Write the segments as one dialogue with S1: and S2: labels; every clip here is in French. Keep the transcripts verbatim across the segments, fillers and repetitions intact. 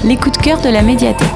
S1: les coups de cœur de la médiathèque.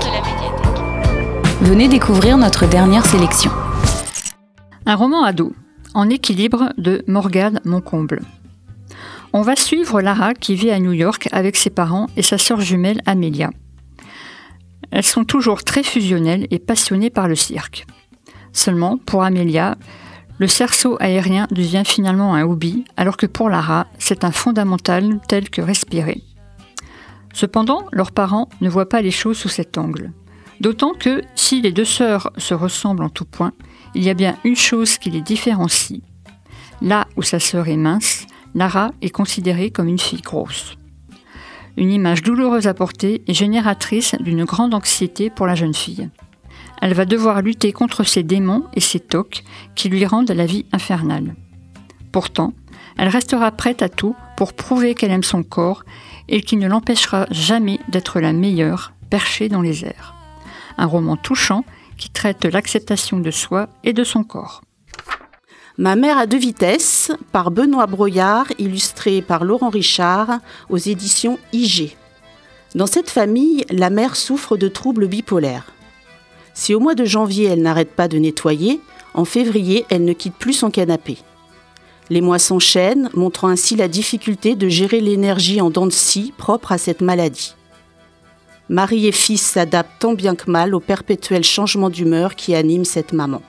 S1: Venez découvrir notre dernière sélection.
S2: Un roman ado, En équilibre de Morgane Moncomble. On va suivre Lara qui vit à New York avec ses parents et sa sœur jumelle Amelia. Elles sont toujours très fusionnelles et passionnées par le cirque. Seulement, pour Amelia, le cerceau aérien devient finalement un hobby, alors que pour Lara, c'est un fondamental tel que respirer. Cependant, leurs parents ne voient pas les choses sous cet angle. D'autant que, si les deux sœurs se ressemblent en tout point, il y a bien une chose qui les différencie. Là où sa sœur est mince, Lara est considérée comme une fille grosse. Une image douloureuse à porter et génératrice d'une grande anxiété pour la jeune fille. Elle va devoir lutter contre ses démons et ses tocs qui lui rendent la vie infernale. Pourtant, elle restera prête à tout pour prouver qu'elle aime son corps et qui ne l'empêchera jamais d'être la meilleure, perchée dans les airs. Un roman touchant qui traite l'acceptation de soi et de son corps.
S3: Ma mère à deux vitesses, par Benoît Broyard, illustré par Laurent Richard, aux éditions I G. Dans cette famille, la mère souffre de troubles bipolaires. Si au mois de janvier, elle n'arrête pas de nettoyer, en février, elle ne quitte plus son canapé. Les mois s'enchaînent, montrant ainsi la difficulté de gérer l'énergie en dents de scie propre à cette maladie. Mari et fils s'adaptent tant bien que mal au perpétuel changement d'humeur qui anime cette maman.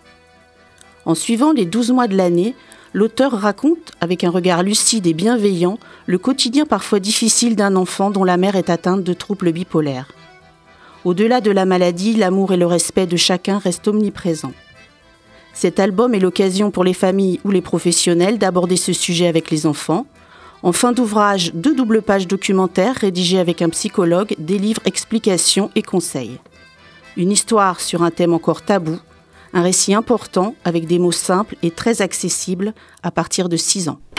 S3: En suivant les douze mois de l'année, l'auteur raconte, avec un regard lucide et bienveillant, le quotidien parfois difficile d'un enfant dont la mère est atteinte de troubles bipolaires. Au-delà de la maladie, l'amour et le respect de chacun restent omniprésents. Cet album est l'occasion pour les familles ou les professionnels d'aborder ce sujet avec les enfants. En fin d'ouvrage, deux doubles pages documentaires rédigées avec un psychologue délivrent explications et conseils. Une histoire sur un thème encore tabou, un récit important avec des mots simples et très accessibles à partir de six ans.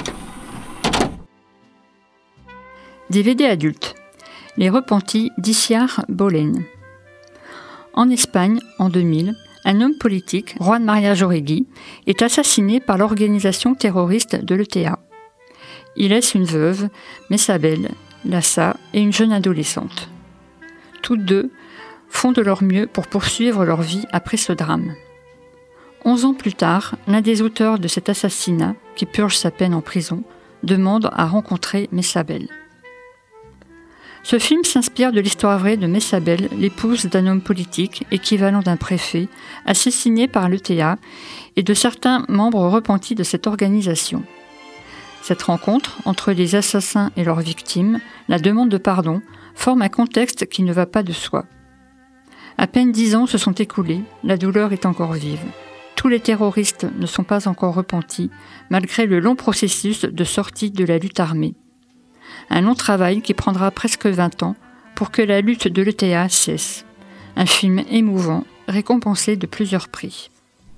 S2: D V D adulte. Les repentis d'Isiar Bolen. En Espagne, en deux mille, un homme politique, Juan María Jauregui, est assassiné par l'organisation terroriste de l'E T A. Il laisse une veuve, Messabel, Lassa et une jeune adolescente. Toutes deux font de leur mieux pour poursuivre leur vie après ce drame. Onze ans plus tard, l'un des auteurs de cet assassinat, qui purge sa peine en prison, demande à rencontrer Messabel. Ce film s'inspire de l'histoire vraie de Messabel, l'épouse d'un homme politique, équivalent d'un préfet, assassiné par l'E T A, et de certains membres repentis de cette organisation. Cette rencontre entre les assassins et leurs victimes, la demande de pardon, forme un contexte qui ne va pas de soi. À peine dix ans se sont écoulés, la douleur est encore vive. Tous les terroristes ne sont pas encore repentis, malgré le long processus de sortie de la lutte armée. Un long travail qui prendra presque vingt ans pour que la lutte de l'E T A cesse. Un film émouvant, récompensé de plusieurs prix.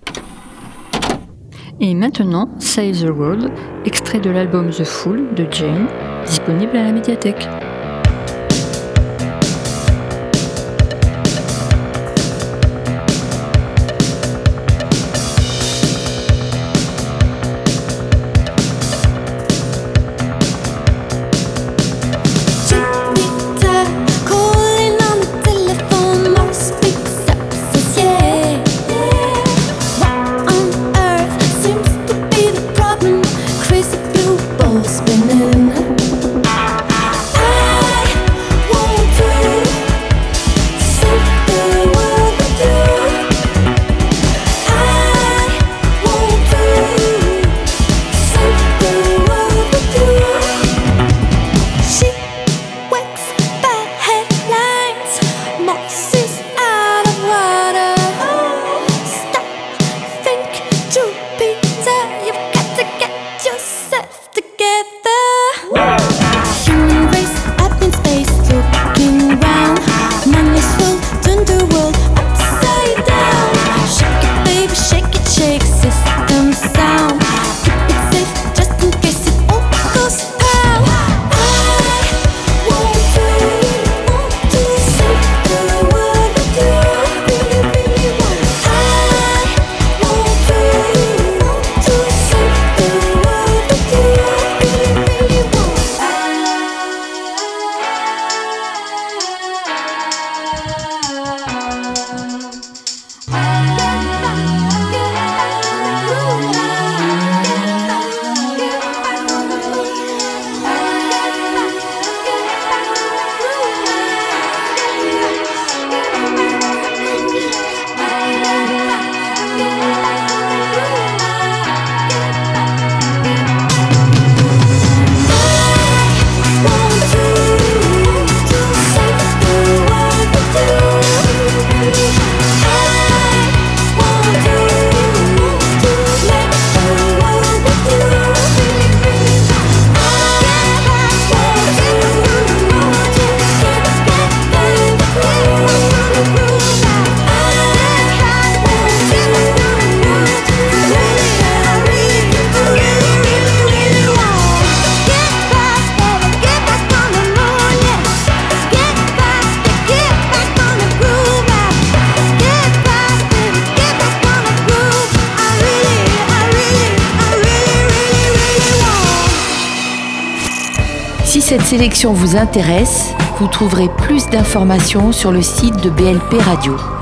S2: Et maintenant, Save the World, extrait de l'album The Fool de Jane, disponible à la médiathèque.
S4: Spinning. I
S1: cette sélection vous intéresse, vous trouverez plus d'informations sur le site de B L P Radio.